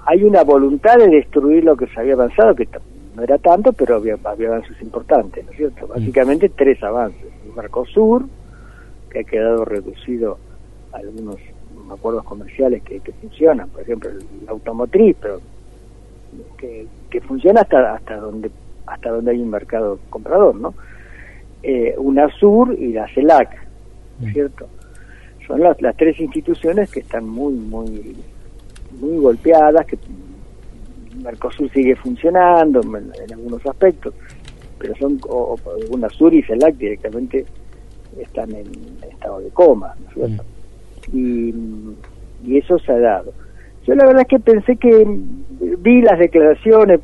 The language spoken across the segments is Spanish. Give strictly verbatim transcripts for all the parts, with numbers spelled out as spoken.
hay una voluntad de destruir lo que se había avanzado, que no era tanto, pero había, había avances importantes, ¿no es cierto? Básicamente tres avances. El Mercosur, que ha quedado reducido a algunos acuerdos comerciales que, que funcionan, por ejemplo el, el automotriz, pero que, que funciona hasta hasta donde hasta donde hay un mercado comprador, ¿no? Eh, UNASUR y la CELAC, ¿no es cierto? Son las, las tres instituciones que están muy, muy, muy golpeadas, que Mercosur sigue funcionando en, en algunos aspectos, pero son, o, o UNASUR y CELAC directamente están en estado de coma, ¿no es cierto? Mm. Y, y eso se ha dado. Yo la verdad es que pensé que vi las declaraciones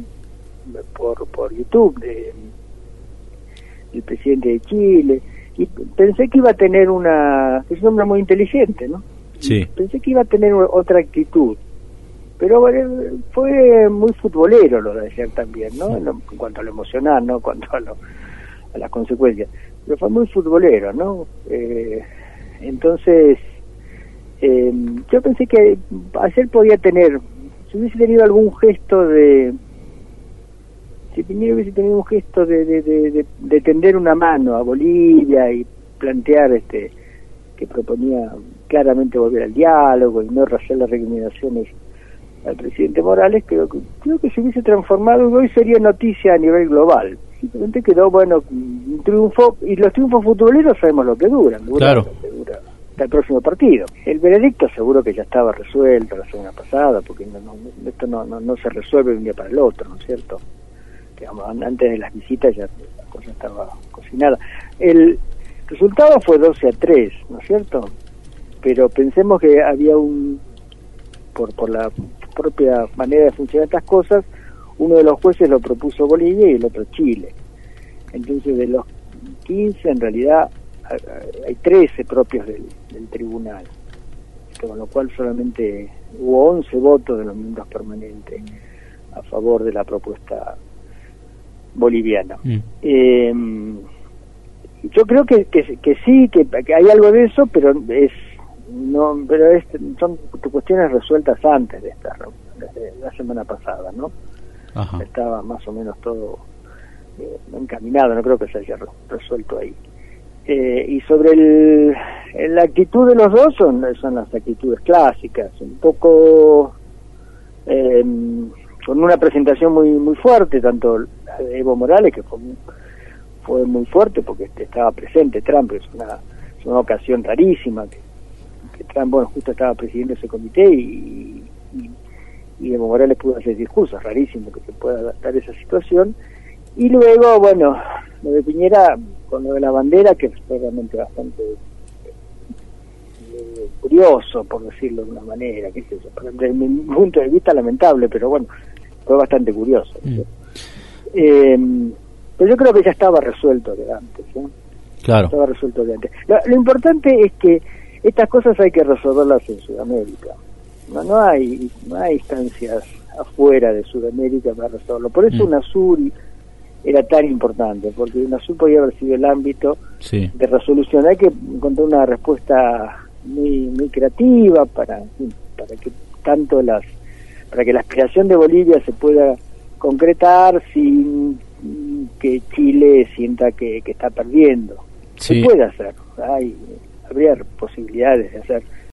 por, por YouTube de el presidente de Chile, y pensé que iba a tener una, es un hombre muy inteligente, ¿no? Sí. Pensé que iba a tener otra actitud, pero bueno, fue muy futbolero lo de ayer también, ¿no? En, lo, en cuanto a lo emocional, ¿no? En cuanto a, lo, a las consecuencias, pero fue muy futbolero, ¿no? Eh, entonces, eh, yo pensé que ayer podía tener, si hubiese tenido algún gesto de si Piñera hubiese tenido un gesto de, de, de, de, de tender una mano a Bolivia y plantear este que proponía claramente volver al diálogo y no hacer las recomendaciones al presidente Morales, creo que creo que se hubiese transformado, hoy sería noticia a nivel global. Simplemente quedó, bueno, un triunfo, y los triunfos futboleros sabemos lo que duran, duran claro. lo que dura hasta el próximo partido. El veredicto seguro que ya estaba resuelto la semana pasada, porque no, no, esto no, no, no se resuelve de un día para el otro, ¿no es cierto? Digamos, antes de las visitas ya la cosa estaba cocinada. El resultado fue doce a tres, ¿no es cierto? Pero pensemos que había un, por, por la propia manera de funcionar estas cosas, uno de los jueces lo propuso Bolivia y el otro Chile. Entonces de los quince en realidad hay trece propios del, del tribunal, con lo cual solamente hubo once votos de los miembros permanentes a favor de la propuesta boliviana. Mm. Eh, yo creo que, que, que sí, que, que hay algo de eso, pero es no pero es, son cuestiones resueltas antes de esta desde la semana pasada, ¿no? Ajá. Estaba más o menos todo eh, encaminado, no creo que se haya resuelto ahí. Eh, y sobre el, la actitud de los dos son, son las actitudes clásicas, un poco eh, con una presentación muy muy fuerte, tanto la de Evo Morales, que fue muy, fue muy fuerte porque estaba presente Trump, es una, es una ocasión rarísima que, que Trump, bueno, justo estaba presidiendo ese comité y, y, y Evo Morales pudo hacer discursos, rarísimo que se pueda dar esa situación. Y luego, bueno, lo de Piñera con lo de la bandera, que fue realmente bastante eh, curioso, por decirlo de una manera, que sé yo, desde mi punto de vista lamentable, pero bueno, fue bastante curioso, ¿no? Mm. Eh, pero yo creo que ya estaba resuelto de antes, ¿eh? Claro. Estaba resuelto de antes. Lo, lo importante es que estas cosas hay que resolverlas en Sudamérica. No, no hay, no hay instancias afuera de Sudamérica para resolverlo. Por eso mm. UNASUR era tan importante, porque UNASUR podía haber sido el ámbito sí. de resolución. Hay que encontrar una respuesta muy muy creativa para para que tanto las para que la aspiración de Bolivia se pueda concretar sin que Chile sienta que, que está perdiendo. Sí. Se puede hacer, hay habría posibilidades de hacer